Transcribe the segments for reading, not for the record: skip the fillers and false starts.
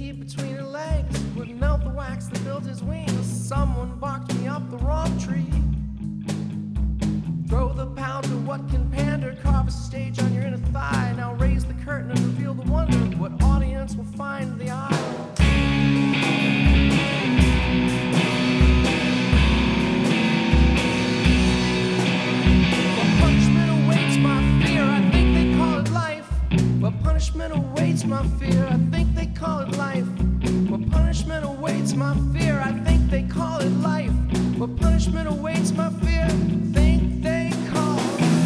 heat between her legs would melt the wax that built his wings. Someone barked me up the wrong tree. Throw the pound to what can pander, carve a stage on your inner thigh. Now raise the curtain and reveal the wonder. What audience will find the eye? What punishment awaits my fear? I think they call it life. What punishment awaits my fear? I think they call it life. What punishment awaits my fear? Think they call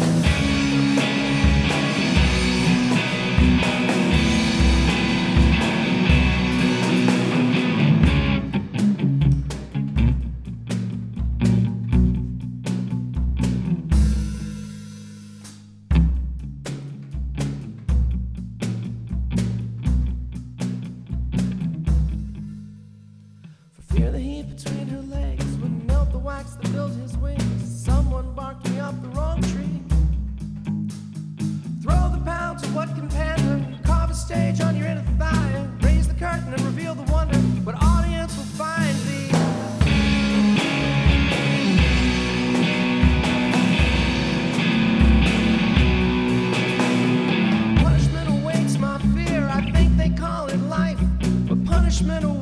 Fear the heat between her legs would melt the wax that built his wings. Someone barked me up the wrong tree. Throw the pound to what can pander, carve a stage on your inner thigh. Raise the curtain and reveal the wonder. What audience will find thee? Punishment awaits my fear. I think they call it life. But punishment awaits